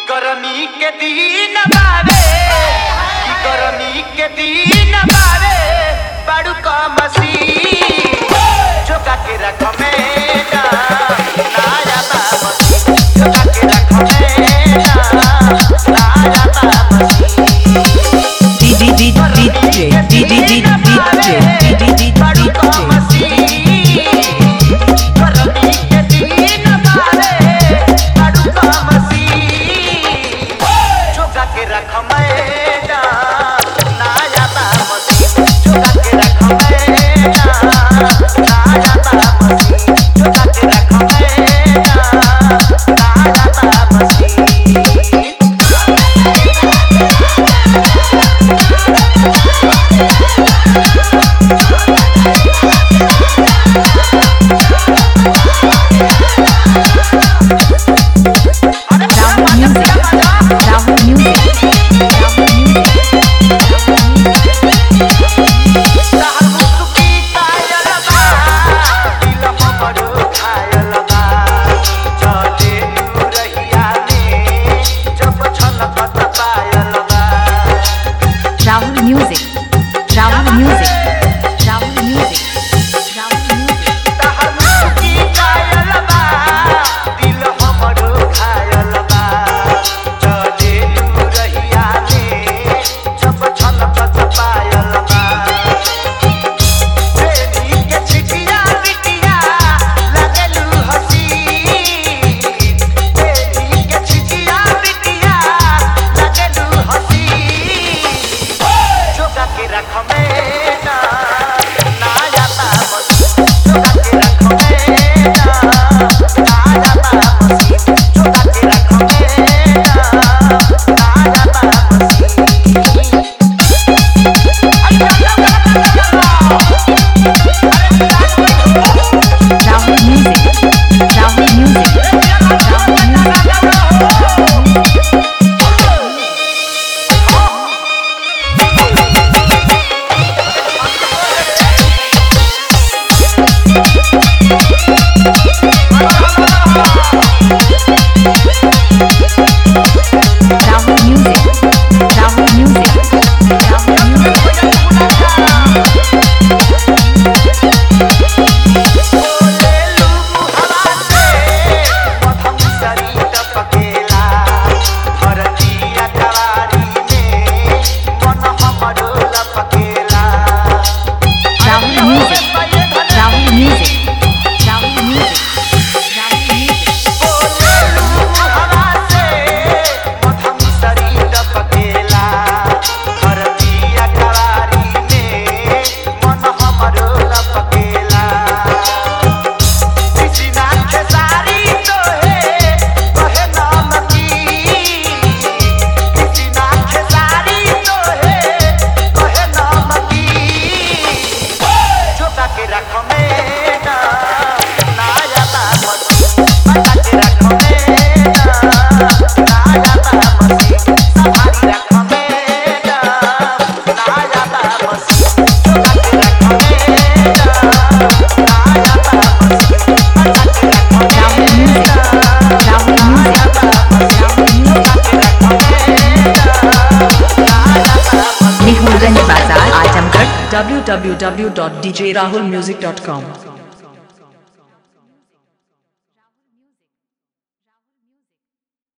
गरमी के दिन बारे कि गरमी के दिन बारे बड़ू का मसी जोगा के रख में ना जाता मसी जोगा के रख में ना जाता मसी बड़ू का मसी गरमी के दिन बारे बड़ू का मसी जोगा के रख में ना जाता मसी जोगा के रख में ना जाता मसी जोगा के रख में ना जाता मसी www.djrahulmusic.com